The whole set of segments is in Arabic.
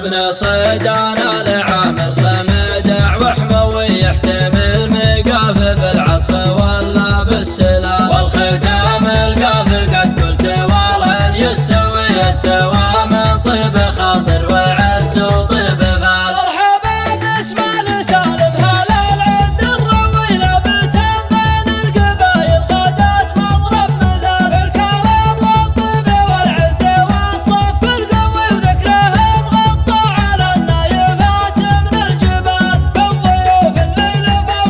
وابن صيدان العامر صمدع وحموي يحتمل مقاف بالعطف ولا بالسلام، والختام القاف قد قلت ولن يستوي استوى من طيب خاطر وعز وطيب بال. مرحبا باسم لسالم هلا العد الروينا بتم بين القبايل غدات مضرب مثال، الكرم والطيب والعز والصف القوي وذكرهم غطى على النايفات من الجبال، بالضيوف الليل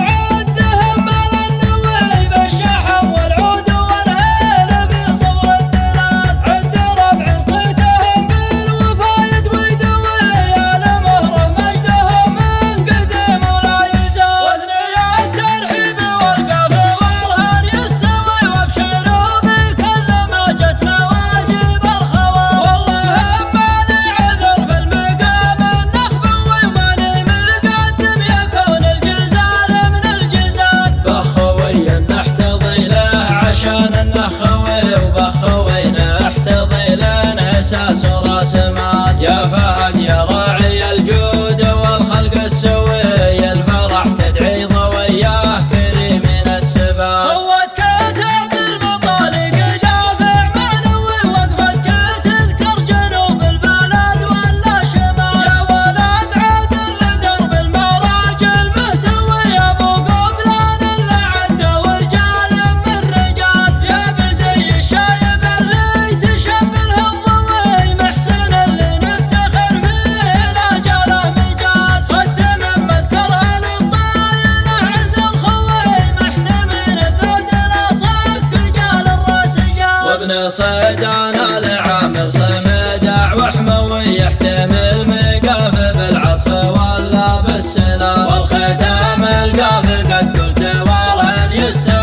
فوعدهم على النوي بالشحم والعود والهيل في صور الدلال، عند ربع صيتهم بالوفايد ويدوي على مهر مجدهم من قديم ولا يزال، واثني الترحيب والقاف والهر يستوي وابشروا بكل ما جت مواجب الخوال، والله ماني عذر في المقام النخبوي وماني مقدم يكون الجزال من الجزال، بخوي نحتضي له عشان النخوي وبخوي نحتضي له اساس وراس مال، يا فهد يا راعي الجود والخلق السوي الفرح تدعي ضوياه كريم السبال. قوتك تعطي المطالق دافع معنوي وقفتك تذكر جنوب البلد ولا شمال، يا ولد عادل لدرب المراج المهتوي يا ابو قبلان اللي عده ورجال من رجال، يا بزي الشايب اللي تشبله الضوي محسن اللي نفتخر فيه لا جاله مجال، ختم مذكرها للطاينه عز الخوي محتمل الذود لا صك جال الراس جال، وابن صيدان العامر صمدع وحموي يحتمل مقاف بالعطف ولا بالسلام، والختام القاف قد قلت ولن يستوي